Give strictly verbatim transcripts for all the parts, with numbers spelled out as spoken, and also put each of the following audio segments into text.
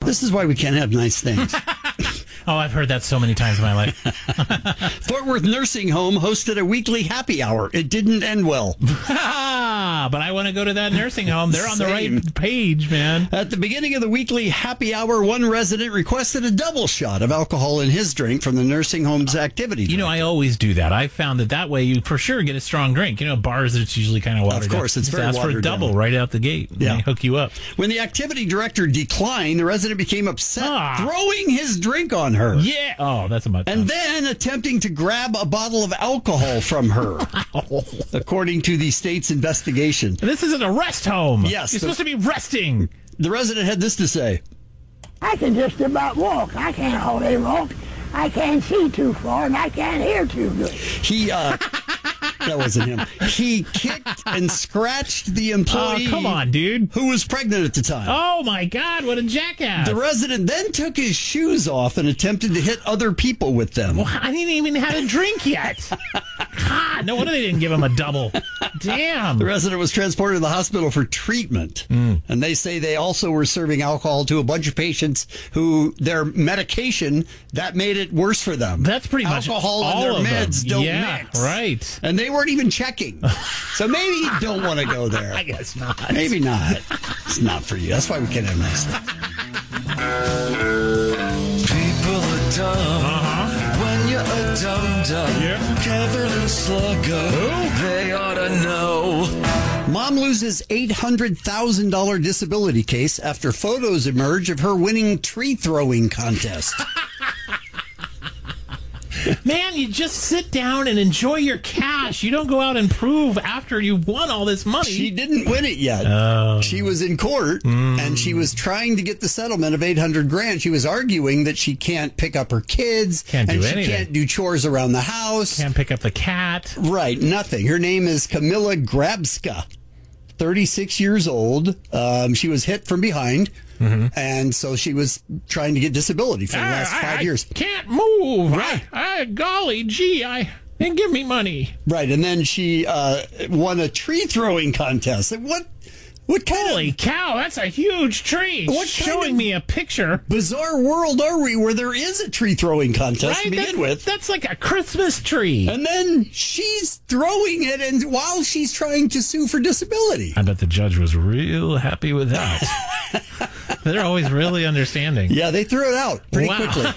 This is why we can't have nice things. Oh, I've heard that so many times in my life. Fort Worth Nursing Home hosted a weekly happy hour. It didn't end well. But I want to go to that nursing home. They're on the Same. right page, man. At the beginning of the weekly happy hour, one resident requested a double shot of alcohol in his drink from the nursing home's activity You know, director. I always do that. I found that that way you for sure get a strong drink. You know, bars, it's usually kind of watered Of course, down. it's Just very ask for a watered double down. right out the gate. And Yeah. they hook you up. When the activity director declined, the resident became upset, Ah. throwing his drink on her. Yeah. Oh, that's a much. And then attempting to grab a bottle of alcohol from her, according to the state's investigation. This is an arrest home. Yes, You're the- supposed to be resting. The resident had this to say. I can just about walk. I can't hardly walk. I can't see too far, and I can't hear too good. He, uh, that wasn't him. He kicked and scratched the Oh, employee come on, dude. who was pregnant at the time. Oh, my God. What a jackass. The resident then took his shoes off and attempted to hit other people with them. Well, I didn't even have a drink yet. God, no wonder they didn't give him a double. Damn. The resident was transported to the hospital for treatment. Mm. And they say they also were serving alcohol to a bunch of patients who their medication, that made it worse for them. That's pretty much alcohol all and their of them. meds don't Yeah, mix. right. And they weren't even checking. So maybe you don't want to go there. I guess not. Maybe not. It's not for you. That's why we can't have nice things. People are dumb Uh-huh. when you're a dum-dum. Yeah. Kevin and Sluggo, they ought to know. Mom loses eight hundred thousand dollars disability case after photos emerge of her winning tree throwing contest. Man, you just sit down and enjoy your cash. You don't go out and prove after you've won all this money. She didn't win it yet. Oh. She was in court and she was trying to get the settlement of eight hundred grand. She was arguing that she can't pick up her kids Can't and do she anything. can't do chores around the house. Can't pick up the cat. Right, nothing. Her name is Camilla Grabska, thirty-six years old. Um, she was hit from behind. Mm-hmm. And so she was trying to get disability for the last I, five I years. can't move. Right. I, I, golly gee, I and give me money. Right, and then she uh, won a tree throwing contest. What? What kind Holy of cow, that's a huge tree. What kind Showing of- me a picture. bizarre world are we where there is a tree throwing contest to Right? begin That- with? That's like a Christmas tree. And then she's throwing it, and while she's trying to sue for disability. I bet the judge was real happy with that. They're always really understanding. Yeah, they threw it out pretty Wow. quickly.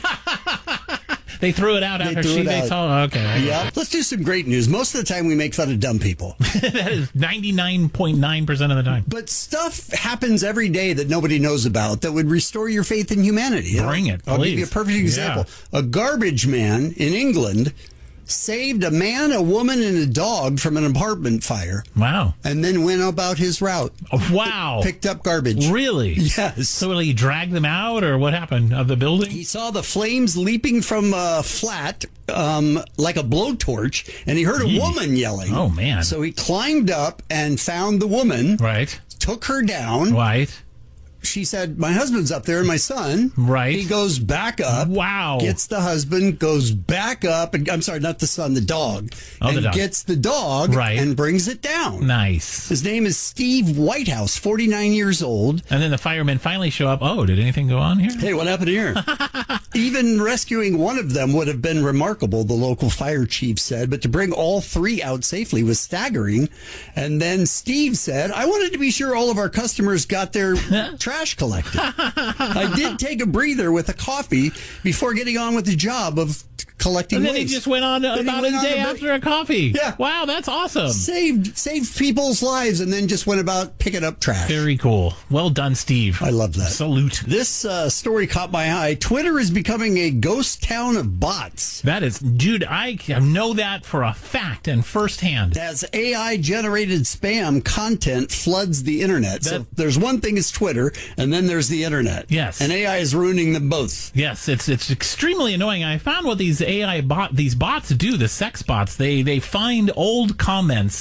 They threw it out They after threw she it they out. saw. Okay, I get Yeah. Let's do some great news. Most of the time we make fun of dumb people. it. That is ninety-nine point nine percent of the time. But stuff happens every day that nobody knows about that would restore your faith in humanity. You know? Bring it, I'll give you a please. perfect example. A garbage man in England saved a man, a woman, and a dog from an apartment fire Wow. and then went about his route. Wow. Picked up garbage. Really? Yes. So will he drag them out, or what happened of the building? He saw the flames leaping from a flat um, like a blowtorch, and he heard a Yee. woman yelling. Oh, man. So he climbed up and found the woman, Right. took her down. Right. She said, my husband's up there and my son. Right. He goes back up. Wow. Gets the husband, goes back up. And I'm sorry, not the son, the dog. Oh, and the dog. gets the dog Right. and brings it down. Nice. His name is Steve Whitehouse, forty-nine years old. And then the firemen finally show up. Oh, did anything go on here? Hey, what happened here? Even rescuing one of them would have been remarkable, the local fire chief said, but to bring all three out safely was staggering. And then Steve said, I wanted to be sure all of our customers got their trash collected. I did take a breather with a coffee before getting on with the job of collecting And then waste. he just went on Then he about went his on day to- after a coffee. Yeah. Wow, that's awesome. Saved, saved people's lives and then just went about picking up trash. Very cool. Well done, Steve. I love that. Salute. This uh, story caught my eye. Twitter is becoming a ghost town of bots. That is, dude, I know that for a fact and firsthand. As A I-generated spam content floods the internet. so That- there's one thing is Twitter, and then there's the internet. Yes. And A I is ruining them both. Yes, it's it's extremely annoying. I found what these A I bot these bots do, the sex bots. They they find old comments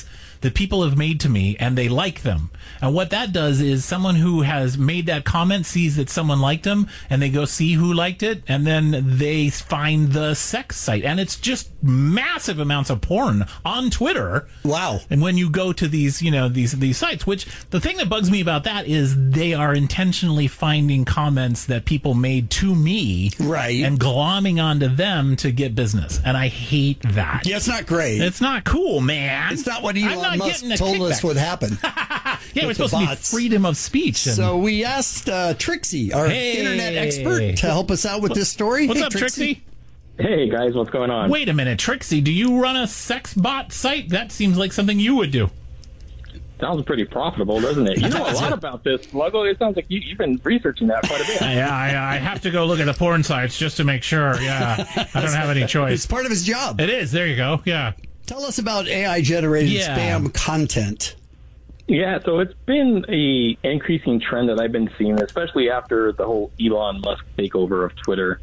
that people have made to me, and they like them. And what that does is someone who has made that comment sees that someone liked them, and they go see who liked it, and then they find the sex site. And it's just massive amounts of porn on Twitter. Wow. And when you go to these, you know, these these sites, which the thing that bugs me about that is they are intentionally finding comments that people made to me, right, and glomming onto them to get business. And I hate that. Yeah, it's not great. It's not cool, man. It's not what I'm Elon not Musk getting a told kickback. us would happen. Yeah, we're supposed bots. to be freedom of speech. And So we asked uh, Trixie, our Hey. internet expert, to help us out with this story. What's Hey, up, Trixie? Hey guys, what's going on? Wait a minute, Trixie, do you run a sex bot site? That seems like something you would do. Sounds pretty profitable, doesn't it? You know a lot about this, Sluggo. It sounds like you, you've been researching that quite a bit. Yeah, I, I have to go look at the porn sites just to make sure. Yeah, I don't have any It's choice. part of his job. It is. There you go. Yeah. Tell us about A I-generated Yeah. spam content. Yeah, so it's been a increasing trend that I've been seeing, especially after the whole Elon Musk takeover of Twitter.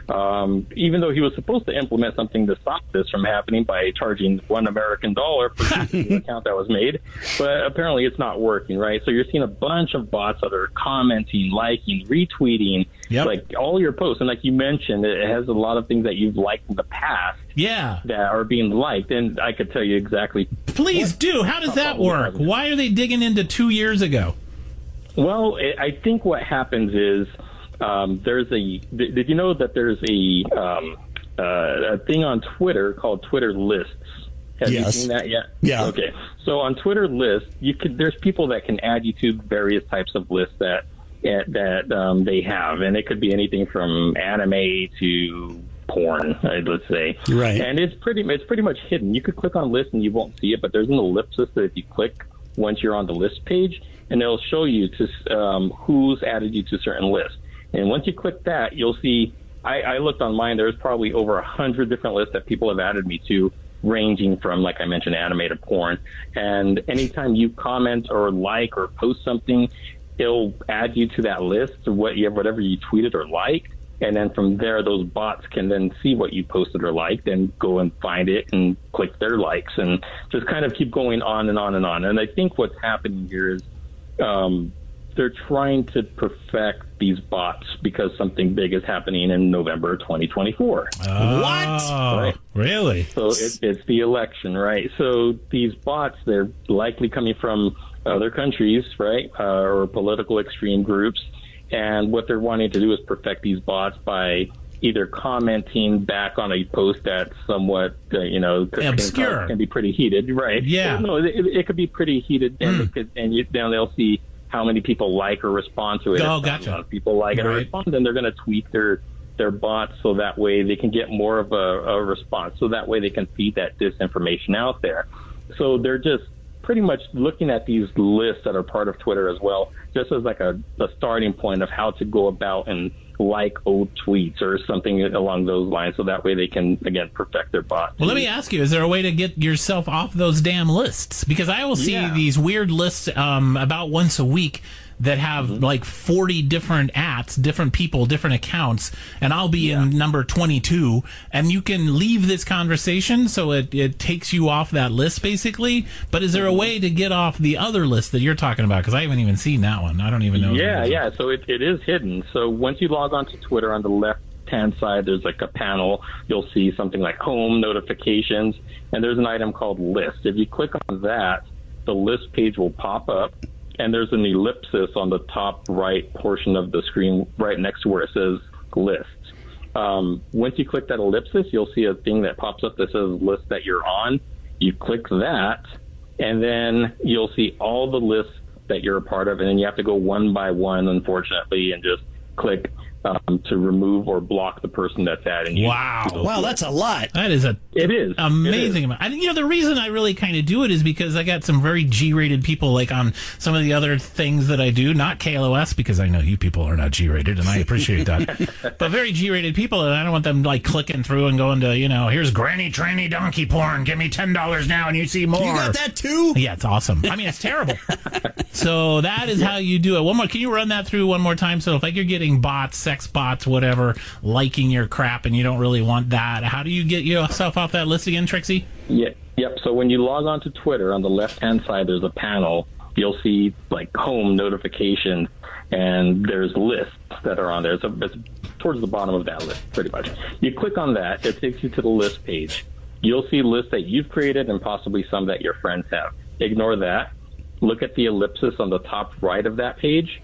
Um, even though he was supposed to implement something to stop this from happening by charging one American dollar for the account that was made, but apparently it's not working, right? So you're seeing a bunch of bots that are commenting, liking, retweeting, Yep. like all your posts. And like you mentioned, it has a lot of things that you've liked in the past Yeah. that are being liked, and I could tell you exactly. Please do. How does that work? Why are they digging into two years ago? Well, I I think what happens is um, there's a. Did you know that there's a um, uh, a thing on Twitter called Twitter Lists? Have Yes. you seen that yet? Yeah. Okay. So on Twitter Lists, you could. There's people that can add you to various types of lists that that um, they have, and it could be anything from anime to porn, uh, let's say. Right. And it's pretty. It's pretty much hidden. You could click on lists and you won't see it, but there's an ellipsis that if you click once you're on the list page, and it'll show you to um, who's added you to certain lists. And once you click that, you'll see. I, I looked on mine. There's probably over a hundred different lists that people have added me to, ranging from, like I mentioned, anime to porn. And anytime you comment or like or post something, it'll add you to that list of what you whatever you tweeted or liked. And then from there, those bots can then see what you posted or liked and go and find it and click their likes and just kind of keep going on and on and on. And I think what's happening here is um, they're trying to perfect these bots because something big is happening in November twenty twenty-four. Oh, Right. really? So it, it's the election, right? So these bots, they're likely coming from other countries, right, uh, or political extreme groups. And what they're wanting to do is perfect these bots by either commenting back on a post that's somewhat, uh, you know, can, Obscure. can be pretty heated, right? Yeah. No, it, it could be pretty heated, and, it could, and you, then they'll see how many people like or respond to it. Oh, If gotcha. a lot of people like it or Right. respond, then they're going to tweak their their bots so that way they can get more of a, a response. So that way they can feed that disinformation out there. So they're just pretty much looking at these lists that are part of Twitter as well, just as like a, a starting point of how to go about and like old tweets or something along those lines. So that way they can, again, perfect their bot. Well, let me ask you, is there a way to get yourself off those damn lists? Because I will see Yeah. these weird lists um, about once a week that have Mm-hmm. like forty different ats, different people, different accounts, and I'll be in number twenty-two, and you can leave this conversation so it, it takes you off that list, basically. But is there a way to get off the other list that you're talking about? Because I haven't even seen that one. I don't even know. Yeah, yeah. So it, it is hidden. So once you log on to Twitter, on the left-hand side, there's like a panel. You'll see something like home, notifications, and there's an item called list. If you click on that, the list page will pop up, and there's an ellipsis on the top right portion of the screen right next to where it says lists. Um, once you click that ellipsis, you'll see a thing that pops up that says list that you're on. You click that, and then you'll see all the lists that you're a part of, and then you have to go one by one, unfortunately, and just click um, to remove or block the person that's adding you. Wow. Wow, that's a lot. That is a It is. amazing It is. amount. I think, you know, the reason I really kind of do it is because I got some very G-rated people, like on some of the other things that I do, not K L O S, because I know you people are not G-rated, and I appreciate that. But very G-rated people, and I don't want them like clicking through and going to, you know, here's granny tranny donkey porn, give me ten dollars now and you see more. You got that too? Yeah, it's awesome. I mean, it's terrible. So that is how you do it. One more. Can you run that through one more time? So if like you're getting bots, sex bots, whatever, liking your crap, and you don't really want that, how do you get yourself off that list again, Trixie? Yeah, yeah. Yep. So when you log on to Twitter, on the left-hand side, there's a panel. You'll see like home notifications, and there's lists that are on there. It's, a, it's towards the bottom of that list, pretty much. You click on that, it takes you to the list page. You'll see lists that you've created and possibly some that your friends have. Ignore that. Look at the ellipsis on the top right of that page.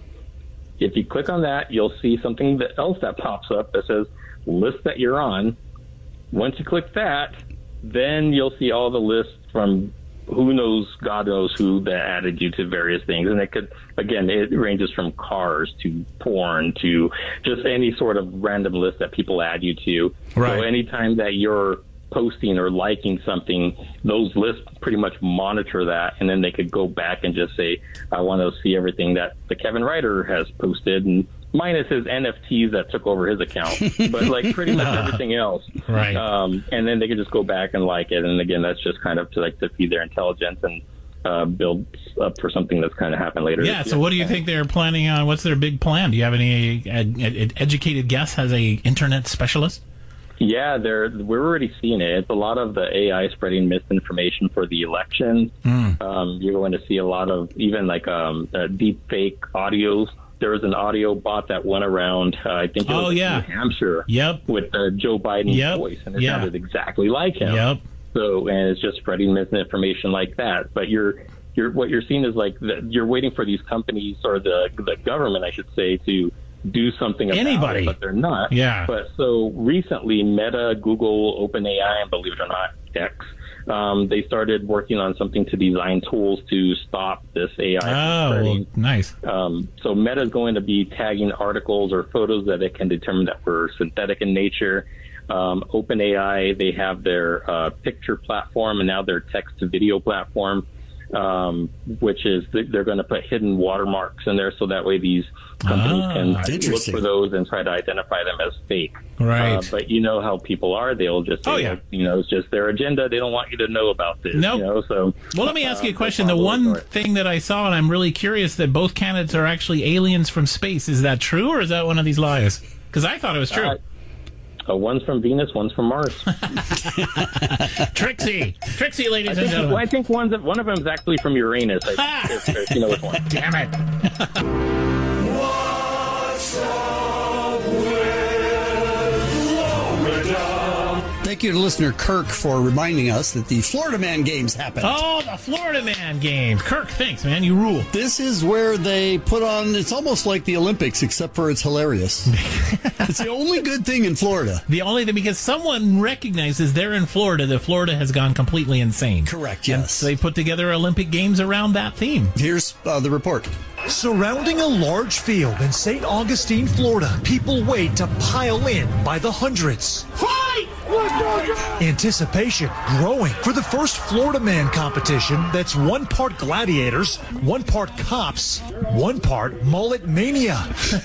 If you click on that, you'll see something that else that pops up that says list that you're on. Once you click that, then you'll see all the lists from who knows, God knows who that added you to various things. And it could, again, it ranges from cars to porn to just any sort of random list that people add you to. Right. So anytime that you're posting or liking something, those lists pretty much monitor that, and then they could go back and just say, I want to see everything that the Kevin Ryder has posted, and minus his N F Ts that took over his account, but like pretty much everything else. Right. Um, and then they could just go back and like it, and again, that's just kind of to like to feed their intelligence and uh, build up for something that's going to happen later. Yeah. So, what do you think they're planning on? What's their big plan? Do you have any ed- ed- educated guess as a internet specialist? Yeah, they're, we're already seeing it. It's a lot of the A I spreading misinformation for the election. Mm. Um, you're going to see a lot of even like um, uh, deep fake audios. There was an audio bot that went around, uh, I think it was oh, yeah. in New Hampshire, yep. with uh, Joe Biden's yep. voice, and it yeah. sounded exactly like him. Yep. So, and it's just spreading misinformation like that. But you're, you're, what you're seeing is like the, you're waiting for these companies or the the government, I should say, to do something about Anybody. it, but they're not. Yeah. But so recently, Meta, Google, OpenAI, and believe it or not, X, um, they started working on something to design tools to stop this A I from Oh, spreading. nice. Um, so Meta is going to be tagging articles or photos that it can determine that were synthetic in nature. Um, OpenAI, they have their uh, picture platform and now their text-to-video platform, um, which is they're going to put hidden watermarks in there so that way these companies Ah, can interesting. look for those and try to identify them as fake. Right. Uh, but you know how people are; they'll just say, Oh, yeah. you know, it's just their agenda. They don't want you to know about this. Nope. You know, so Well, let me ask you a uh, question. The follow one it. thing that I saw, and I'm really curious, that both candidates are actually aliens from space. Is that true, or is that one of these lies? Because I thought it was true. Uh, Uh, one's from Venus, one's from Mars. Trixie, Trixie, ladies I and think, gentlemen. well, I think one's, one of them is actually from Uranus. I Ha! think, if, if you know which one. Damn it! What's up with Florida? Thank you to listener Kirk for reminding us that the Florida Man Games happened. Oh, the Florida Man games. Kirk, thanks, man. You rule. This is where they put on, it's almost like the Olympics, except for it's hilarious. It's the only good thing in Florida. The only thing, because someone recognizes they're in Florida, that Florida has gone completely insane. Correct, And yes. so they put together Olympic Games around that theme. Here's uh, the report. Surrounding a large field in Saint Augustine, Florida, people wait to pile in by the hundreds. Fight! Anticipation growing for the first Florida Man competition that's one part gladiators, one part cops, one part mullet mania.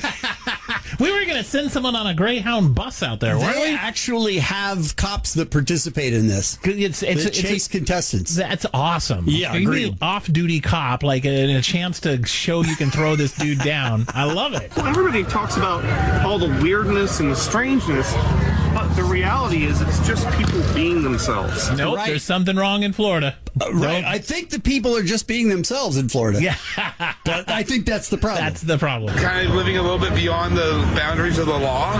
We were going to send someone on a Greyhound bus out there, weren't They we? actually have cops that participate in this. It's, it's, They it's, chase contestants. That's awesome. Yeah, You need agreed. an off-duty cop, like a, a chance to show you can throw this dude down. I love it. Everybody talks about all the weirdness and the strangeness, but the reality is it's just people being themselves. Nope, Right. there's something wrong in Florida. Uh, right. I think the people are just being themselves in Florida. Yeah, But I think that's the problem. that's the problem. Kind of living a little bit beyond the boundaries of the law.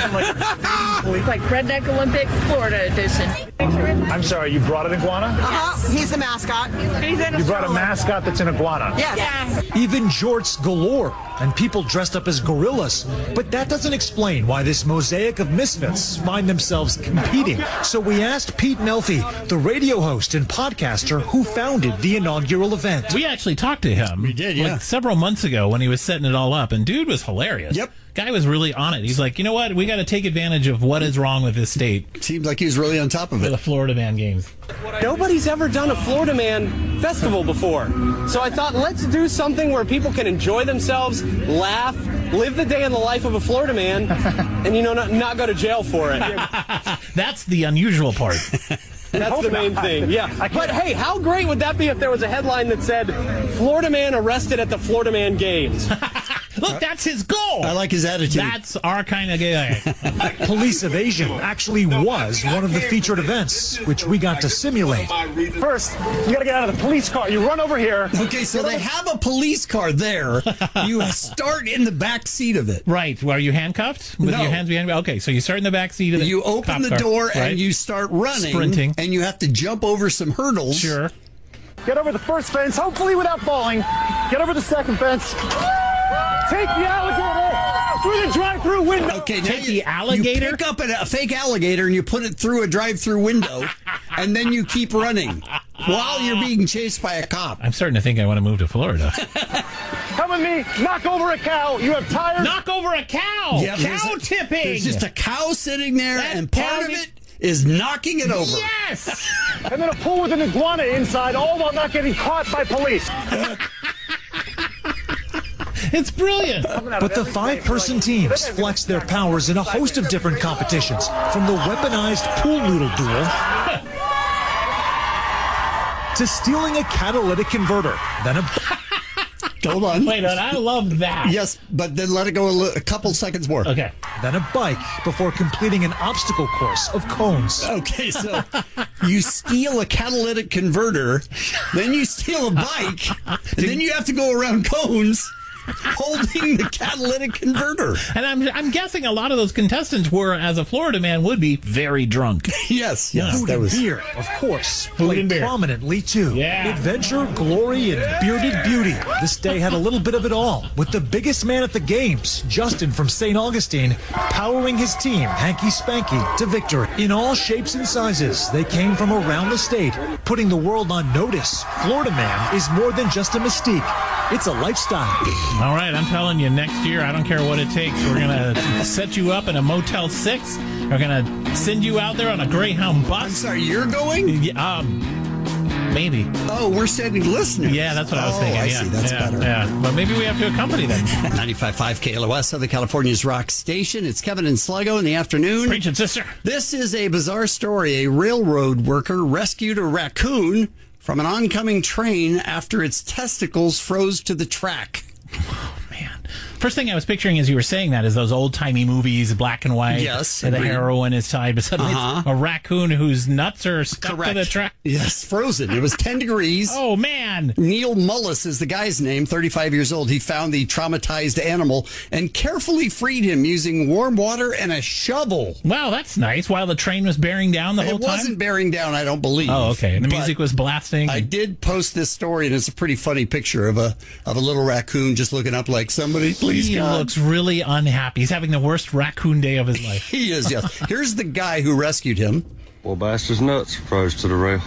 It's like Redneck Olympics, Florida edition. I'm sorry, you brought an iguana? Uh-huh. He's the mascot. You brought a mascot that's an iguana? Yes. Even jorts galore and people dressed up as gorillas. But that doesn't explain why this mosaic of misfits find themselves competing. So we asked Pete Melfi, the radio host and podcaster who founded the inaugural event. We actually talked to him. We did, yeah. Like several months ago when he was setting it all up, and dude was hilarious. Yep. Guy was really on it. He's like, you know what? We got to take advantage of what is wrong with this state Seems like he was really on top of for the it. Florida Man Games. Nobody's ever done a Florida Man festival before. So I thought, let's do something where people can enjoy themselves, laugh, live the day in the life of a Florida man, and, you know, not, not go to jail for it. That's the unusual part. That's the main thing, yeah. But hey, how great would that be if there was a headline that said, Florida man arrested at the Florida Man Games? Look, that's his goal. I like his attitude. That's our kind of guy. Police evasion actually was one of the featured events, which we got to simulate. First, you gotta get out of the police car. You run over here. Okay, so they have a police car there. You start in the back seat of it. Right. Well, are you handcuffed? With No. your hands behind you? Okay, so you start in the back seat of the You open cop the car, door right? and you start running. Sprinting. And you have to jump over some hurdles. Sure. Get over the first fence, hopefully without falling. Get over the second fence. Take the alligator through the drive-through window. Okay, now Take you, the alligator? You pick up a, a fake alligator and you put it through a drive-through window, and then you keep running while you're being chased by a cop. I'm starting to think I want to move to Florida. Come with me. Knock over a cow. You have tires. Knock over a cow. Yeah, there's cow a- tipping. There's just a cow sitting there, That and part cow of is- it is knocking it over. Yes. And then a pool with an iguana inside, all while not getting caught by police. It's brilliant. But the five-person teams flexed their powers in a host of different competitions, from the weaponized pool noodle duel to stealing a catalytic converter, then a... Hold on. Wait, I love that. Yes, but then let it go a, li- a couple seconds more. Okay. then a bike before completing an obstacle course of cones. Okay, so you steal a catalytic converter, then you steal a bike, and then you have to go around cones holding the catalytic converter. And I'm I'm guessing a lot of those contestants were, as a Florida man would be, very drunk. Yes, yes, Food that and was. beer, of course, and played beer. prominently too. Yeah. Adventure, glory, and bearded beauty. This day had a little bit of it all, with the biggest man at the games, Justin from Saint Augustine, powering his team, Hanky Spanky, to victory. In all shapes and sizes, they came from around the state, putting the world on notice. Florida Man is more than just a mystique. It's a lifestyle. All right, I'm telling you, next year, I don't care what it takes. We're going to set you up in a Motel six. We're going to send you out there on a Greyhound bus. I'm sorry, you're going? Yeah, um, maybe. Oh, we're sending listeners. Yeah, that's what I was Oh, thinking. I yeah, see. That's yeah, better. Yeah, but maybe we have to accompany them. ninety-five point five K L O S, Southern California's rock station. It's Kevin and Sluggo in the afternoon. Preach it, sister. This is a bizarre story. A railroad worker rescued a raccoon from an oncoming train after its testicles froze to the track. Man. First thing I was picturing as you were saying that is those old-timey movies, black and white. Yes, Where the agreed. heroine is tied, but suddenly Uh-huh. it's a raccoon whose nuts are stuck Correct. to the track. Yes, frozen. It was ten degrees. Oh, man. Neil Mullis is the guy's name, thirty-five years old. He found the traumatized animal and carefully freed him using warm water and a shovel. Wow, that's nice. While the train was bearing down the whole It time? wasn't bearing down, I don't believe. Oh, okay. And the But music was blasting. I did post this story, and it's a pretty funny picture of a of a little raccoon just looking up like, somebody, please, he God. looks really unhappy. He's having the worst raccoon day of his life. He is, yes. Here's the guy who rescued him. Well, bastard's nuts froze to the rail.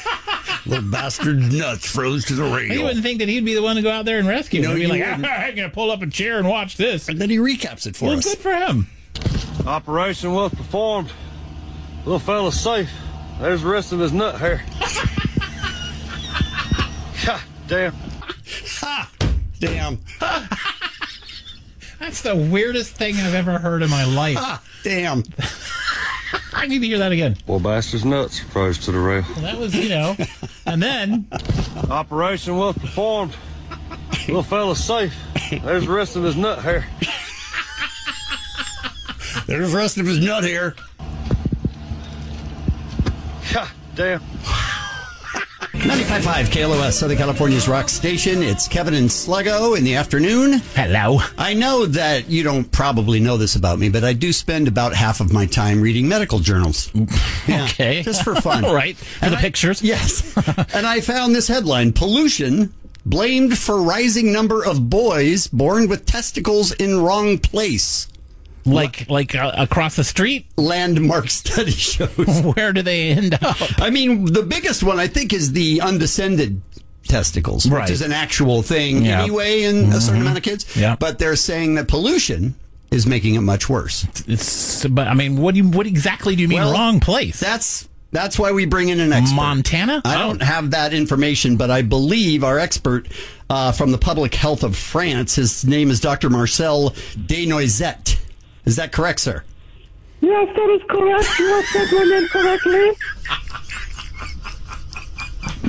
Little bastard nuts froze to the rail. You wouldn't think that he'd be the one to go out there and rescue him. No, He'd be you like, wouldn't. ah, I'm going to pull up a chair and watch this. And then he recaps it for Well, us. good for him. Operation well performed. Little fella's safe. There's the rest of his nut hair. God damn. Ha! Damn. That's the weirdest thing I've ever heard in my life. Ah, damn. I need to hear that again. Well, bastard's nuts froze to the rail. Well, that was, you know, and then Operation well performed. Little fella's safe. There's the rest of his nut hair. There's the rest of his nut hair. God damn. ninety-five point five K L O S, Southern California's rock station. It's Kevin and Sluggo in the afternoon. Hello. I know that you don't probably know this about me, but I do spend about half of my time reading medical journals. Yeah, Okay. just for fun. All right. For And the I- pictures. Yes. And I found this headline: pollution blamed for rising number of boys born with testicles in wrong place. Like like uh, across the street? Landmark study shows. Where do they end up? I mean, the biggest one, I think, is the undescended testicles, Right. which is an actual thing Yeah. anyway in a certain amount of kids. Yeah. But they're saying that pollution is making it much worse. It's, but I mean, what do you, what exactly do you mean Well, wrong place? That's that's why we bring in an expert. Montana? I Oh. don't have that information, but I believe our expert uh, from the Public Health of France, his name is Doctor Marcel Desnoisette. Is that correct, sir? Yes, that is correct. You have said my name correctly.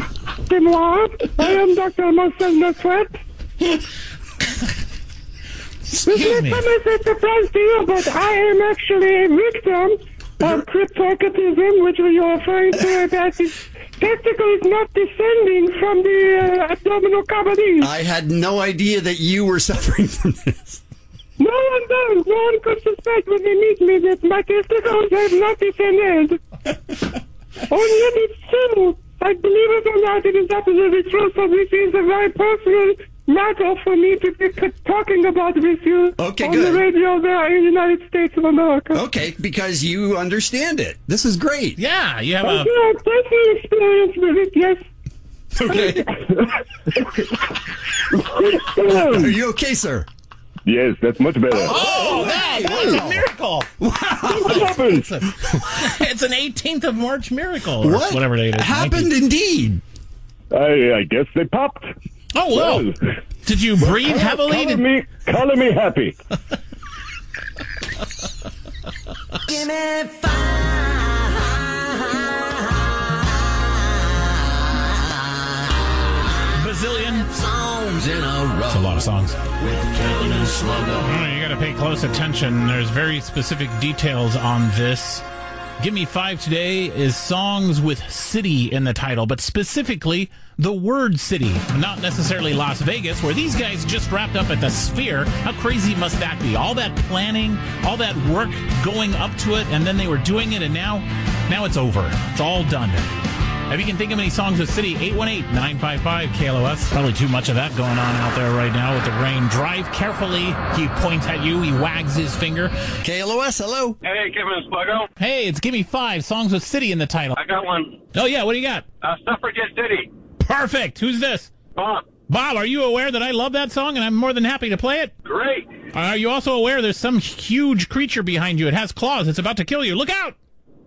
C'est moi. I am Doctor Marcel Desnoisette. This may come as a surprise to you, but I am actually a victim of cryptorchidism, which you're referring to that the testicle is not descending from the uh, abdominal cavity. I had no idea that you were suffering from this. No one does. No one could suspect when they meet me that my testicles have not descended. Only it is true. I believe it or not, it is absolutely true. So this is a very personal matter for me to be talking about with you okay, on good. the radio there in the United States of America. Okay, because you understand it. This is great. Yeah, you have I a... do have personal experience with it, yes. Okay. Are you okay, sir? Yes, that's much better. Oh, that, that's a miracle. What happened? It's, a, it's an eighteenth of March miracle. Or What? Whatever date it is. Happened nineteenth. Indeed. I, I guess they popped. Oh, well. Well, Did you breathe color, heavily? Color Did... me, color me happy. Give me five. Bazillion songs in a row. That's a lot of songs. Kevin and Sluggo. Oh, you got to pay close attention. There's very specific details on this. Give Me Five today is songs with city in the title, but specifically the word city, not necessarily Las Vegas, where these guys just wrapped up at the Sphere. How crazy must that be? All that planning, all that work going up to it, and then they were doing it, and now, now it's over. It's all done. If you can think of any songs with city, eight one eight, nine five five, K L O S. Probably too much of that going on out there right now with the rain. Drive carefully. He points at you. He wags his finger. K L O S, hello. Hey, Kevin and Sluggo. Hey, it's Give Me Five, songs with city in the title. I got one. Oh, yeah, what do you got? Uh, Suffragette City. Perfect. Who's this? Bob. Bob, are you aware that I love that song and I'm more than happy to play it? Great. Are you also aware there's some huge creature behind you? It has claws. It's about to kill you. Look out!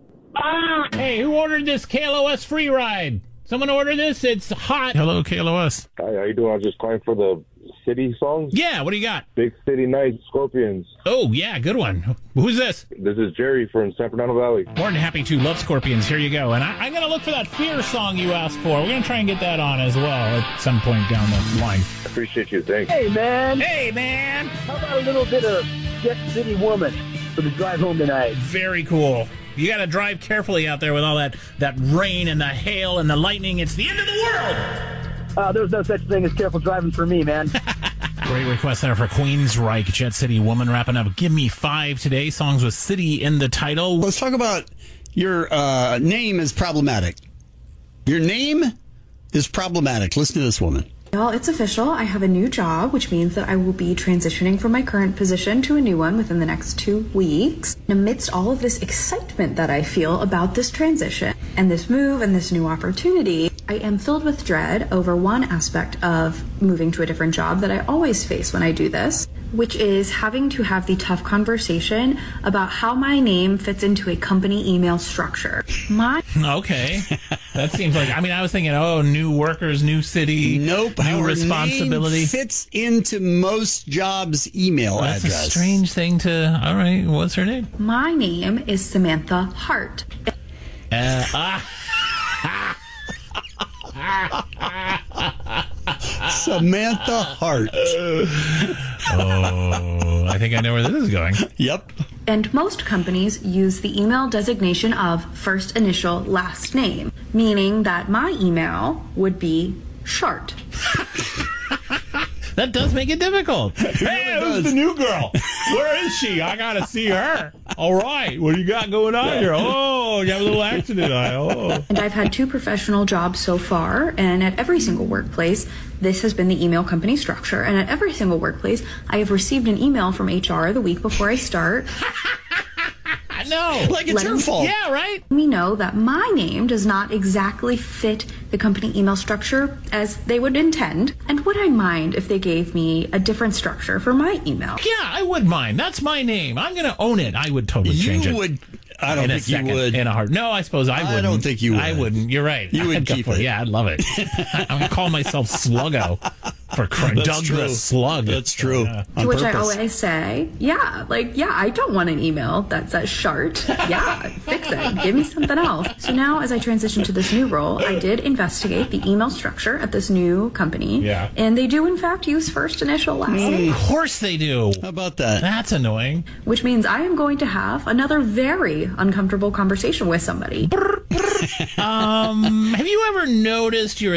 Ah! Hey, who ordered this K L O S free ride? Someone order this? It's hot. Hello, K L O S. Hi, how you doing? I was just calling for the city songs. Yeah, what do you got? Big City Nights, Scorpions. Oh, yeah, good one. Who's this? This is Jerry from San Fernando Valley. More than happy to. Love Scorpions. Here you go. And I, I'm going to look for that Fear song you asked for. We're going to try and get that on as well at some point down the line. I appreciate you. Thanks. Hey, man. Hey, man. How about a little bit of Jet City Woman for the drive home tonight? Very cool. You got to drive carefully out there with all that, that rain and the hail and the lightning. It's the end of the world. Uh, there's no such thing as careful driving for me, man. Great request there for Queensryche, Jet City Woman wrapping up. Give Me Five today. Songs with city in the title. Let's talk about your uh, name is problematic. Your name is problematic. Listen to this woman. Well, it's official. I have a new job, which means that I will be transitioning from my current position to a new one within the next two weeks. Amidst all of this excitement that I feel about this transition and this move and this new opportunity, I am filled with dread over one aspect of moving to a different job that I always face when I do this, which is having to have the tough conversation about how my name fits into a company email structure. My Okay. That seems like, I mean, I was thinking, oh, new workers, new city. Nope. New Our responsibility. name fits into most jobs' email Well, that's address. a strange thing to, all right, what's her name? My name is Samantha Hart. Uh, ah. Samantha Hart. Oh, I think I know where this is going. Yep. And most companies use the email designation of first initial last name, meaning that my email would be Shart. That does make it difficult. Hey, who's the new girl? Where is she? I gotta see her. All right, what do you got going on here? Oh, you have a little accident. I oh. And I've had two professional jobs so far, and at every single workplace, this has been the email company structure. And at every single workplace, I have received an email from H R the week before I start. No, like it's your fault. Yeah, right. Me know that my name does not exactly fit the company email structure as they would intend. And would I mind if they gave me a different structure for my email? Yeah, I would mind. That's my name. I'm going to own it. I would totally change You it. would. I don't in think a second, you would. In a heart. No, I suppose I wouldn't. I don't think you would. I wouldn't. You're right. You would I'd go keep for it. Yeah, I'd love it. I'm going to call myself Sluggo. For crying, That's Douglas true. Slug. That's true. Yeah. To On which I purpose. always say, yeah, like, yeah, I don't want an email that says shart. Yeah, fix it. Give me something else. So now, as I transition to this new role, I did investigate the email structure at this new company. Yeah. And they do, in fact, use first initial last name. Of course they do. How about that? That's annoying. Which means I am going to have another very uncomfortable conversation with somebody. Um, have you ever noticed your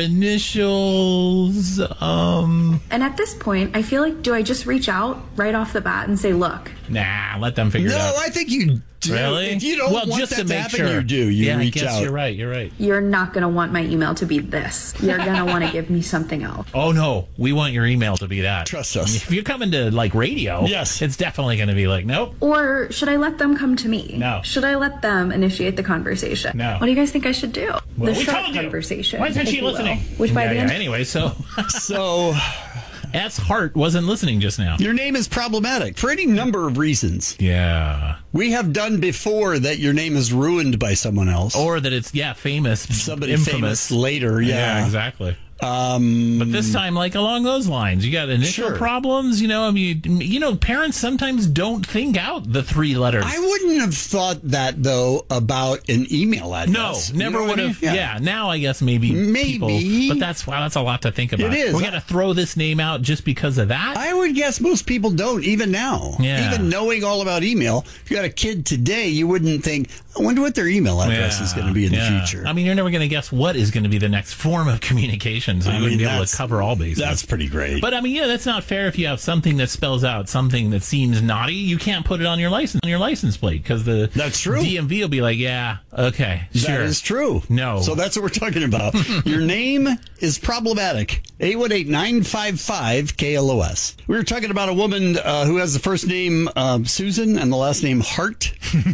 initials? Um, And at this point, I feel like, do I just reach out right off the bat and say, look, nah, let them figure No, it out. I think you do. Really? If you don't well, want just that to to make happen, sure. you do. You yeah, reach I guess out. you're right. You're right. you're not going to want my email to be this. You're going to want to give me something else. Oh no, we want your email to be that. Trust us. If you're coming to like radio, Yes. it's definitely going to be like, nope. Or should I let them come to me? No. Should I let them initiate the conversation? No. What do you guys think I should do? Well, the we short told you. conversation. Why isn't if she you will. listening? Which by yeah, the yeah. end. Anyway, so So S. Hart wasn't listening just now. your name is problematic for any number of reasons. Yeah. We have done before that your name is ruined by someone else. Or that it's, yeah, famous. Somebody infamous. famous later. Yeah, exactly. Um, But this time, like along those lines, you got initial Sure. problems. You know, I mean, you know, parents sometimes don't think out the three letters. I wouldn't have thought that though about an email no, address. You never know what would I have. mean? Yeah. now I guess maybe, Maybe. people, but that's wow, that's a lot to think about. It is. We got to throw this name out just because of that. I would guess most people don't, even now. Yeah. Even knowing all about email, if you got a kid today, you wouldn't think, I wonder what their email address is going to be in yeah. the future. I mean, you're never going to guess what is going to be the next form of communication, so you I wouldn't mean, be able that's- to cover all bases. That's pretty great. But I mean, yeah, that's not fair. If you have something that spells out something that seems naughty, you can't put it on your license on your license plate because the That's true. D M V will be like, yeah, okay, sure. That is true. No. So that's what we're talking about. Your name is problematic. eight one eight, nine five five, K L O S. We were talking about a woman uh, who has the first name uh, Susan and the last name Hart.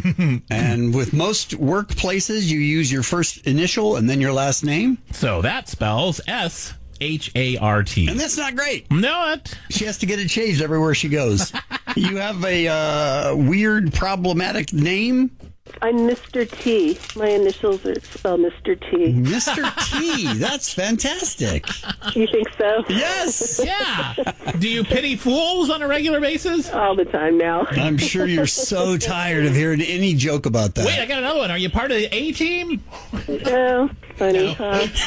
And with most workplaces, you use your first initial and then your last name. So that spells S H A R T. And that's not great. No, it. She has to get it changed everywhere she goes. You have a uh, weird, problematic name? I'm Mister T. My initials are spelled Mister T. Mister T. That's fantastic. You think so? Yes. Yeah. Do you pity fools on a regular basis? All the time now. I'm sure you're so tired of hearing any joke about that. Wait, I got another one. Are you part of the A team? No, funny, no.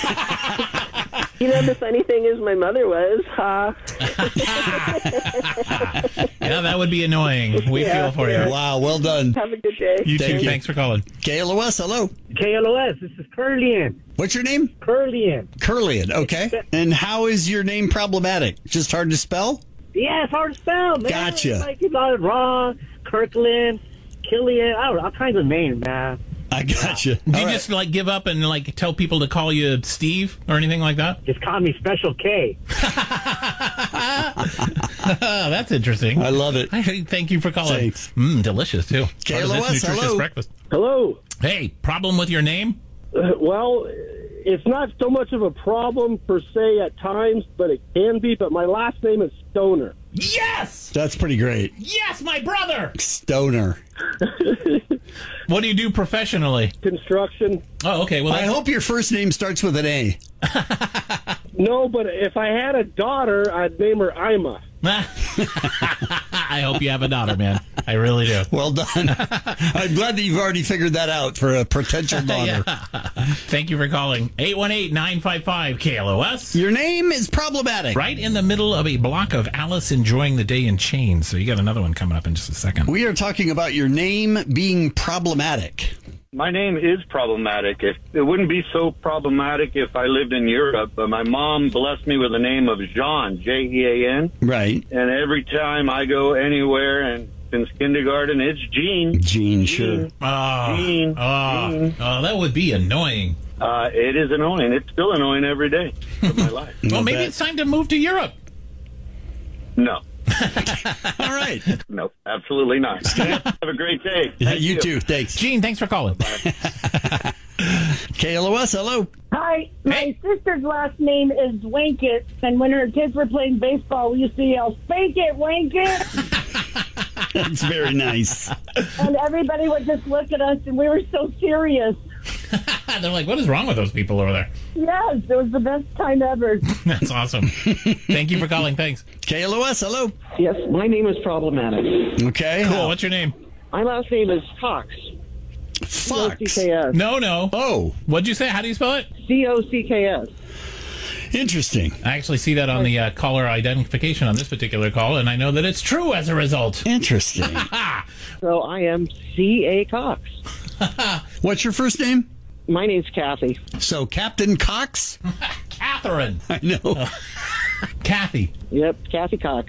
huh? You know, the funny thing is my mother was, huh? Yeah, that would be annoying. We Yeah, feel for yeah. you. Wow, well done. Have a good day. You Thank too. you. Thanks for calling. K L O S, hello. K L O S, this is Curlian. What's your name? Curlian. Curlian, okay. And how is your name problematic? Just hard to spell? Yeah, it's hard to spell, man. Gotcha. It's like you got it wrong. Kirkland, Killian, I don't know, all kinds of names, man. I gotcha. Do you just like give up and like tell people to call you Steve or anything like that? Just call me Special K. That's interesting. I love it. Thank you for calling. Thanks. Mmm, delicious too. K L O S, Part of this nutritious hello. breakfast. Hello. Hey, problem with your name? Uh, well, it's not so much of a problem per se at times, but it can be. But my last name is Stoner. Yes! That's pretty great. Yes, my brother! Stoner. What do you do professionally? Construction. Oh, okay. Well, I that's- hope your first name starts with an A. No, but if I had a daughter, I'd name her Ima. I hope you have a daughter, man. I really do. Well done. I'm glad that you've already figured that out for a potential daughter. Yeah. Thank you for calling. eight one eight, nine five five, K L O S. Your name is problematic. Right in the middle of a block of Alice enjoying the day in chains. So you got another one coming up in just a second. We are talking about your name being problematic. My name is problematic. If, it wouldn't be so problematic if I lived in Europe, but my mom blessed me with the name of Jean, J E A N. Right. And every time I go anywhere, and since kindergarten, it's Jean. Jean, sure. Oh, Jean. oh, Jean. oh, that would be annoying. Uh, it is annoying. It's still annoying every day of my life. Well, I'll maybe bet. it's time to move to Europe. No. All right. No, absolutely not. Have a great day. Yeah, Thank you too. Thanks. Gene, thanks for calling. K L O S, hello. Hi, my sister's last name is Wankett, and when her kids were playing baseball, we used to yell, "Spank it, Wankett!" That's very nice. And everybody would just look at us, and we were so serious. They're like, what is wrong with those people over there? Yes, it was the best time ever. That's awesome. Thank you for calling. Thanks. K L O S, hello. Yes, my name is problematic. Okay. Cool. how- What's your name? My last name is Cox. Fox. C O C K S. No, no. Oh, What'd you say? How do you spell it? C O C K S. interesting. I actually see that on the uh, caller identification on this particular call, and I know that it's true as a result. Interesting. So I am C A Cox. What's your first name? My name's Kathy. So, Captain Cox? Catherine. I know. Kathy. Yep, Kathy Cox.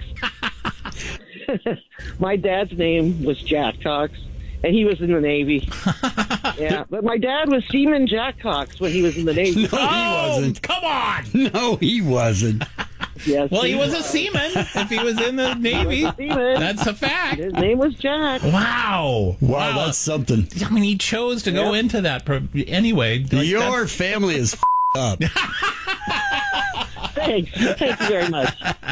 My dad's name was Jack Cox, and he was in the Navy. Yeah, but my dad was Seaman Jack Cox when he was in the Navy. No, he Oh, wasn't. come on. No, he wasn't. Yes, Well, he was a seaman if he was in the Navy. Seaman. That's a fact. His name was Jack. Wow. Wow, that's something. I mean, he chose to go Yep. into that. Pro- anyway. like, Your that's- family is f- up. Thanks. Thank you very much.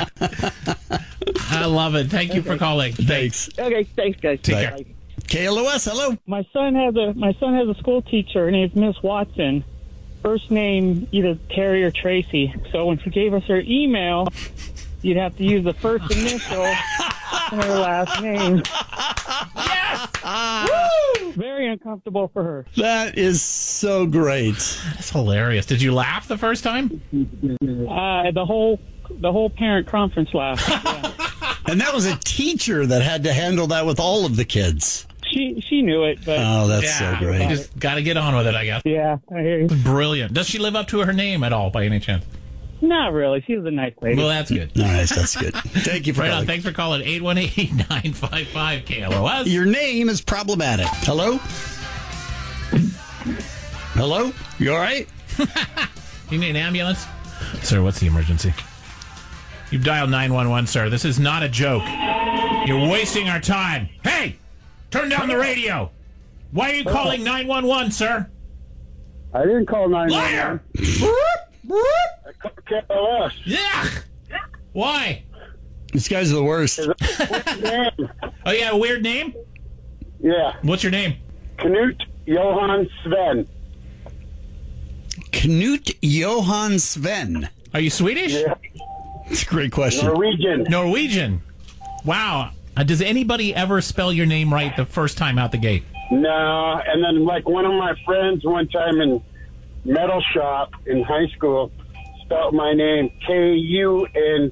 I love it. Thank you for calling. Thanks. Okay, thanks, guys. Take Bye. care. K L O S, hello. My son has a my son has a school teacher. Her name's Miss Watson. First name either Terry or Tracy. So when she gave us her email, you'd have to use the first initial and her last name. Yes! Woo! Very uncomfortable for her. That is so great. That's hilarious. Did you laugh the first time? Uh, the whole the whole parent conference laughed. Yeah. And that was a teacher that had to handle that with all of the kids. She she knew it, but Oh, that's Yeah. so great. You just got to get on with it, I guess. yeah, I hear you. Brilliant. Does she live up to her name at all, by any chance? Not really. She was a nice lady. Well, that's good. Nice, that's good. Thank you for Right on. calling. Thanks for calling. eight one eight, nine five five, K L O S. Your name is problematic. Hello? Hello? You all right? You need an ambulance? Sir, what's the emergency? You've dialed nine one one, sir. This is not a joke. You're wasting our time. Hey! Turn down the radio! Why are you calling nine one one, sir? I didn't call nine one one. Liar! I called K L S. Yeah! Why? These guys are the worst. Oh, yeah, a weird name? Yeah. What's your name? Knut Johan Sven. Knut Johan Sven. Are you Swedish? Yeah. It's a great question. Norwegian. Norwegian. Wow. Uh, does anybody ever spell your name right the first time out the gate? No, and then like one of my friends one time in metal shop in high school spelled my name K U N.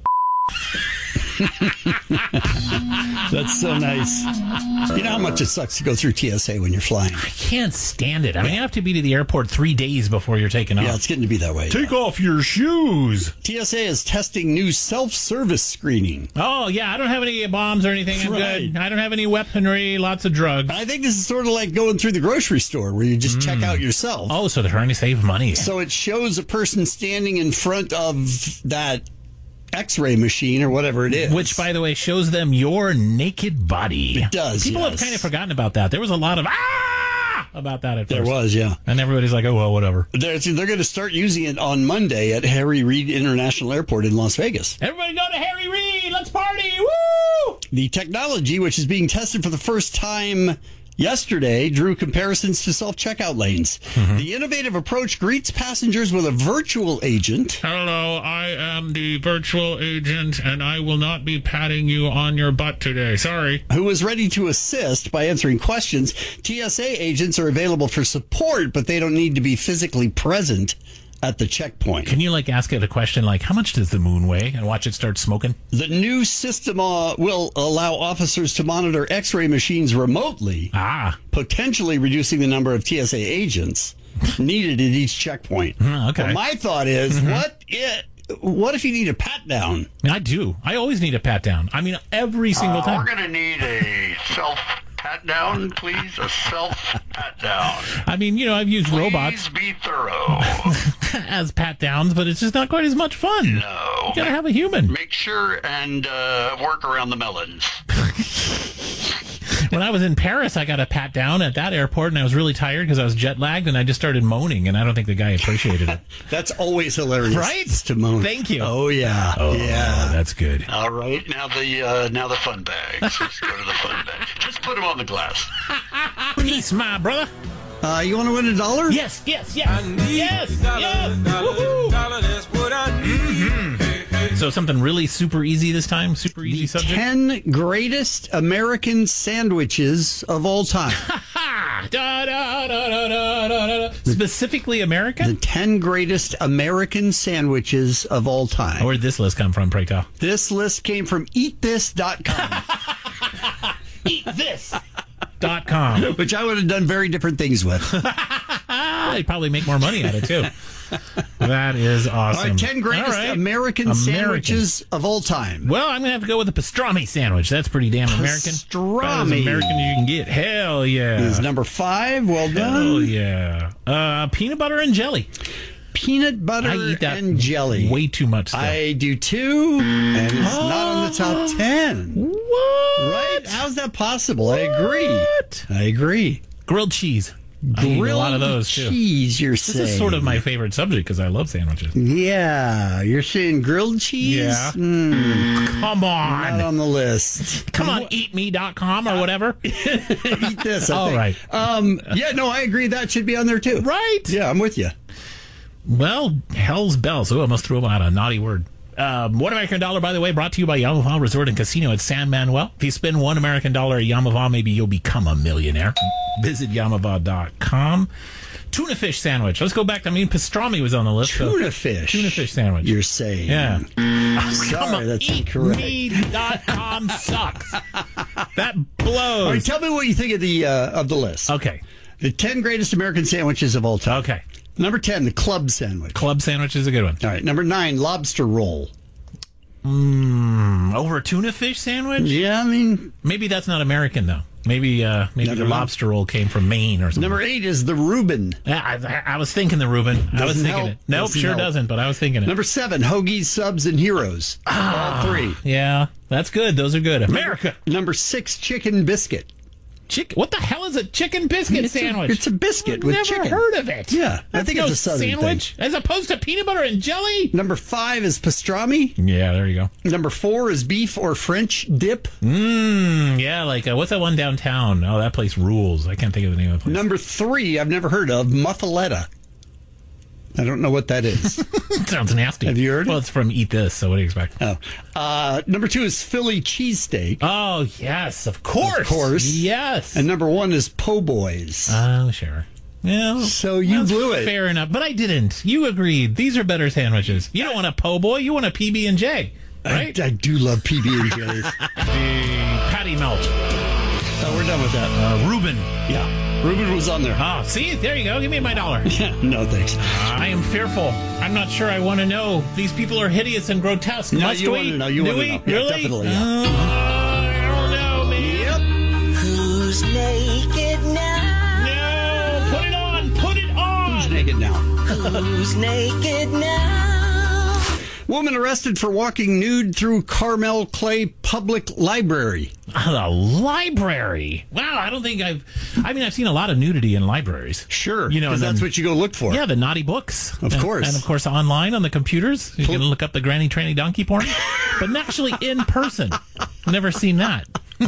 That's so nice. You know how much it sucks to go through T S A when you're flying? I can't stand it. I mean, you have to be to the airport three days before you're taking off. Yeah, it's getting to be that way. Take off your shoes. T S A is testing new self-service screening. Oh, yeah, I don't have any bombs or anything. I'm Right. good. I don't have any weaponry, lots of drugs. I think this is sort of like going through the grocery store where you just check out yourself. Oh, so they're trying to save money. So it shows a person standing in front of that X-ray machine or whatever it is. Which, by the way, shows them your naked body. It does, People yes. have kind of forgotten about that. There was a lot of ah about that at There first. was, yeah. And everybody's like, oh, well, whatever. They're, they're going to start using it on Monday at Harry Reid International Airport in Las Vegas. Everybody go to Harry Reid. Let's party. Woo! The technology, which is being tested for the first time yesterday, drew comparisons to self-checkout lanes. Mm-hmm. The innovative approach greets passengers with a virtual agent. Hello, I am the virtual agent, and I will not be patting you on your butt today. Sorry. Who is ready to assist by answering questions. T S A agents are available for support, but they don't need to be physically present at the checkpoint. Can you, like, ask it a question like, how much does the moon weigh? And watch it start smoking? The new system uh, will allow officers to monitor X-ray machines remotely, Ah. potentially reducing the number of T S A agents needed at each checkpoint. Mm, okay. Well, my thought is, Mhm. what if, what if you need a pat down? I do. I always need a pat down. I mean, every single Uh, time. We're going to need a self pat down, please. A self pat down. I mean, you know, I've used robots Please be thorough. as pat downs, but it's just not quite as much fun. No. You gotta have a human. Make sure and uh, work around the melons. When I was in Paris, I got a pat down at that airport, and I was really tired because I was jet lagged, and I just started moaning, and I don't think the guy appreciated it. That's always hilarious. Right? To moan. Thank you. Oh, yeah. Oh, yeah. that's good. All right, now the uh, now the fun bags. Let's go to the fun bags. Just put them on the glass. Peace, my brother. Uh, you want to win a dollar? Yes, yes, yes, yes, yes. Woohoo. Mm-hmm. So something really super easy this time? Super easy the subject? ten greatest American sandwiches of all time. da, da, da, da, da, da, da. Specifically American? The ten greatest American sandwiches of all time. Where did this list come from, pray tell? This list came from eat this dot com. Eat this dot com. Which I would have done very different things with. They'd probably make more money at it, too. That is awesome. All right, ten greatest All right. American, American sandwiches of all time. Well, I'm going to have to go with the pastrami sandwich. That's pretty damn American. Pastrami. About as American you can get. Hell yeah. Is number five. Well done. Hell yeah. Uh, peanut butter and jelly. Peanut butter I eat that and jelly. Way too much stuff. I do too, and it's oh. not on the top ten. What? Right? How's that possible? What? I agree. I agree. Grilled cheese. Grilled I eat a lot of those too. Cheese, you're this saying. This is sort of my favorite subject because I love sandwiches. Yeah, you're saying grilled cheese? Yeah. Mm. Come on. Not on the list. Come on, eat me dot com or whatever. Eat this. I All think. right. Um, yeah, no, I agree. That should be on there too. Right. Yeah, I'm with you. Well, hell's bells. Oh, I almost threw out a naughty word. Um, one American dollar, by the way, brought to you by Yamaha Resort and Casino at San Manuel. If you spend one American dollar at Yamaha, maybe you'll become a millionaire. Visit Yamaha dot com. Tuna fish sandwich. Let's go back to, I mean, pastrami was on the list. Tuna so. fish. Tuna fish sandwich. You're saying. Yeah. Sorry, that's incorrect. eat me dot com sucks. That blows. All right, tell me what you think of the uh, of the list. Okay. The ten greatest American sandwiches of all time. Okay. Number ten, the club sandwich. Club sandwich is a good one. All right. Number nine, lobster roll. Mm, over a tuna fish sandwich? Yeah, I mean... Maybe that's not American, though. Maybe uh, maybe the lobster roll came from Maine or something. Number eight is the Reuben. Yeah, I, I was thinking the Reuben. Doesn't I was thinking help. it. Nope, Doesn't sure help. doesn't, but I was thinking it. Number seven, hoagies, subs, and heroes. Ah, All three. Yeah, that's good. Those are good. America. Number, number six, chicken biscuit. Chicken? What the hell is a chicken biscuit it's sandwich? A, it's a biscuit I've with never chicken. Never heard of it. Yeah, That's I think no it's a southern sandwich thing. as opposed to peanut butter and jelly. Number five is pastrami. Yeah, there you go. Number four is beef or French dip. Mmm, yeah, like uh, what's that one downtown? Oh, that place rules. I can't think of the name of the place. Number three, I've never heard of, muffaletta. I don't know what that is. Sounds nasty. Have you heard? Well, it's from Eat This, so what do you expect? Oh, uh, number two is Philly cheesesteak. Oh, yes, of course. Of course. Yes. And number one is po' boys. Oh, sure. Yeah. So you blew it. Fair enough, but I didn't. You agreed. These are better sandwiches. You don't want a po' boy. You want a P B and J, right? I, I do love P B and J's. The patty melt. Oh, we're done with that. Uh, Reuben. Yeah. Reuben was on there. Oh, see? There you go. Give me my dollar. No, thanks. Uh, I am fearful. I'm not sure I want to know. These people are hideous and grotesque. No, Must you we? want to know. You Do want we? to know. Yeah, Really? definitely. Yeah. Uh, I don't know, man. Yep. Who's naked now? No. Put it on. Put it on. Who's naked now? Who's naked now? Woman arrested for walking nude through Carmel Clay Public Library. The library. Wow, I don't think I've. I mean, I've seen a lot of nudity in libraries. Sure, you know, because that's what you go look for. Yeah, the naughty books, of and, course, and of course online on the computers. You can look up the granny tranny donkey porn, but actually in person, never seen that. I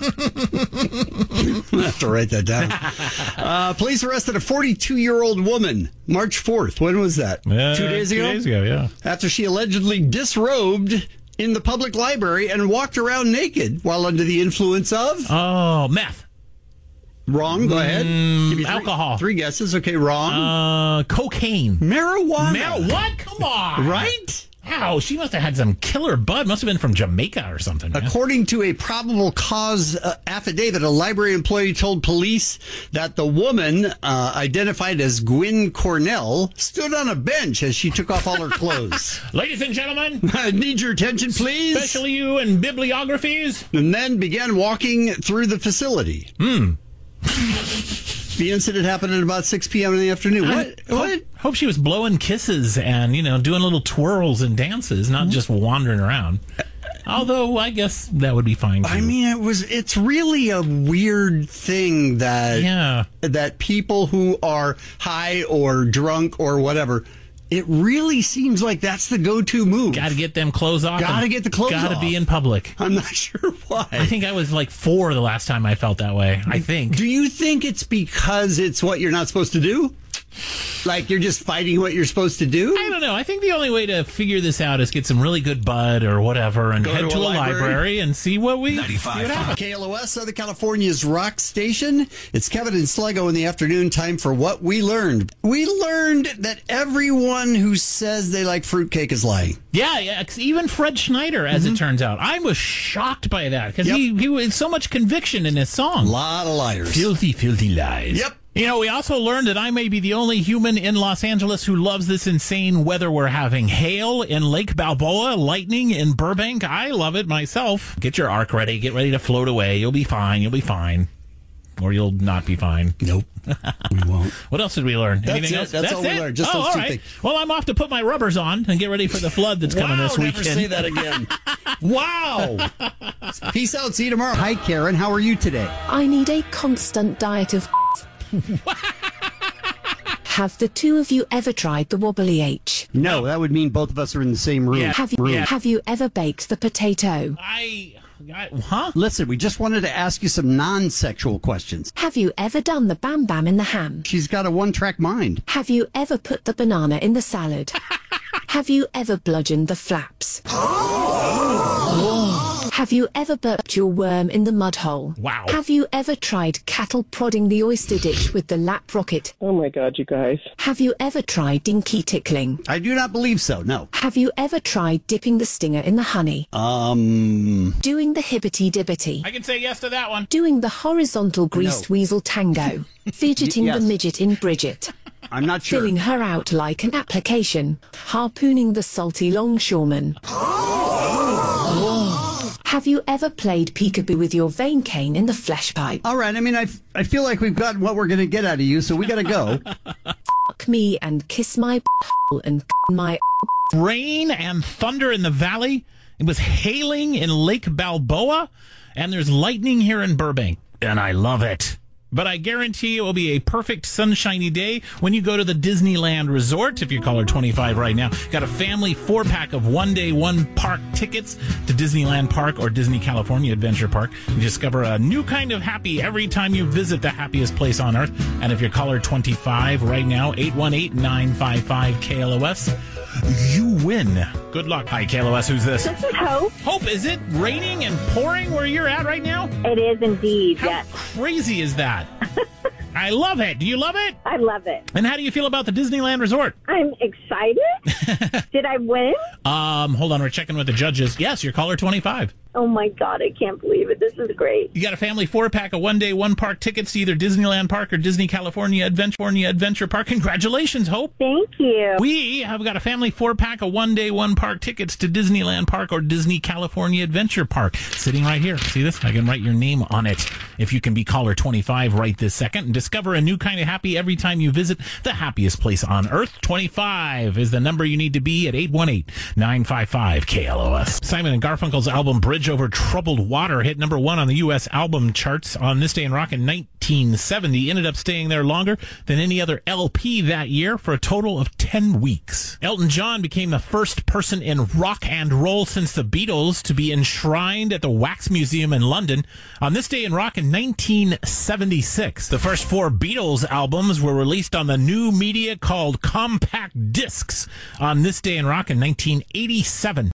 have to write that down. Uh, police arrested a forty-two-year-old woman March fourth. When was that? Uh, two days ago? Two days ago, yeah. After she allegedly disrobed in the public library and walked around naked while under the influence of... Oh, meth. Wrong. Go ahead. Mm, Give me three, alcohol. Three guesses. Okay, wrong. Uh, cocaine. Marijuana. Mar- what? Come on. Right? Wow, she must have had some killer bud. Must have been from Jamaica or something. Man. According to a probable cause uh, affidavit, a library employee told police that the woman, uh, identified as Gwyn Cornell, stood on a bench as she took off all her clothes. Ladies and gentlemen, I need your attention, please. Especially you in bibliographies. And then began walking through the facility. Hmm. The incident happened at about six p.m. in the afternoon. What? I what? Hope, hope she was blowing kisses and, you know, doing little twirls and dances, not just wandering around. Although, I guess that would be fine, too. I mean, it was. It's really a weird thing that yeah. that people who are high or drunk or whatever It really seems like that's the go-to move. Got to get them clothes off. Got to get the clothes Got off. to be in public. I'm not sure why. I think I was like four the last time I felt that way. I think. Do you think it's because it's what you're not supposed to do? Like you're just fighting what you're supposed to do? I don't know. I think the only way to figure this out is get some really good bud or whatever and Go head to to, a a library. library and see what we see what happens. K L O S, Southern California's rock station. It's Kevin and Sluggo in the afternoon. Time for What We Learned. We learned that everyone who says they like fruitcake is lying. Yeah, yeah. 'Cause even Fred Schneider, as Mm-hmm. it turns out, I was shocked by that because Yep. he he was so much conviction in his song. A lot of liars. Filthy, filthy lies. Yep. You know, we also learned that I may be the only human in Los Angeles who loves this insane weather we're having. Hail in Lake Balboa, lightning in Burbank. I love it myself. Get your ark ready. Get ready to float away. You'll be fine. You'll be fine. Or you'll not be fine. Nope. We won't. What else did we learn? That's Anything it. else? That's all we it? learned. Just oh, those all two right. things. Well, I'm off to put my rubbers on and get ready for the flood that's coming wow, this weekend. Never say that again. Wow. Peace out. See you tomorrow. Hi, Karen. How are you today? I need a constant diet of Have the two of you ever tried the wobbly H? No, that would mean both of us are in the same room. Yeah. Have you room. have you ever baked the potato? I, I, huh? Listen, we just wanted to ask you some non-sexual questions. Have you ever done the bam bam in the ham? She's got a one-track mind. Have you ever put the banana in the salad? Have you ever bludgeoned the flaps? Have you ever burped your worm in the mud hole? Wow. Have you ever tried cattle prodding the oyster dish with the lap rocket? Oh my God, you guys. Have you ever tried dinky tickling? I do not believe so, no. Have you ever tried dipping the stinger in the honey? Um... Doing the hibbity dibbity? I can say yes to that one. Doing the horizontal greased No. weasel tango? Fidgeting Yes. the midget in Bridget? I'm not sure. Filling her out like an application? Harpooning the salty longshoreman? Have you ever played peekaboo with your vein cane in the flesh pipe? All right, I mean, I, I feel like we've gotten what we're going to get out of you, so we got to go. Fuck me and kiss my hole and my... Rain and thunder in the valley. It was hailing in Lake Balboa, and there's lightning here in Burbank, and I love it. But I guarantee it will be a perfect sunshiny day when you go to the Disneyland Resort. If you're caller twenty-five right now, got a family four pack of one day, one park tickets to Disneyland Park or Disney California Adventure Park. You discover a new kind of happy every time you visit the happiest place on earth. And if you're caller twenty-five right now, eight one eight, nine five five, K L O S, you win. Good luck. Hi, K L O S. Who's this? This is Hope. Hope, is it raining and pouring where you're at right now? It is indeed, How yes. crazy is that? I love it. Do you love it? I love it. And how do you feel about the Disneyland Resort? I'm excited. Did I win? Um, hold on. We're checking with the judges. Yes, you're caller twenty-five. Oh my God, I can't believe it. This is great. You got a family four pack of one day, one park tickets to either Disneyland Park or Disney California Adventure, Adventure Park. Congratulations, Hope. Thank you. We have got a family four pack of one day, one park tickets to Disneyland Park or Disney California Adventure Park. Sitting right here. See this? I can write your name on it. If you can be caller twenty-five right this second and discover a new kind of happy every time you visit the happiest place on earth. twenty-five is the number you need to be at eight one eight, nine five five, K L O S. Simon and Garfunkel's album Bridge Over Troubled Water hit number one on the U S album charts on This Day in Rock in nineteen seventy. Ended up staying there longer than any other L P that year for a total of ten weeks. Elton John became the first person in rock and roll since the Beatles to be enshrined at the Wax Museum in London on This Day in Rock in nineteen seventy-six. The first four Beatles albums were released on the new media called compact discs on This Day in Rock in nineteen eighty-seven.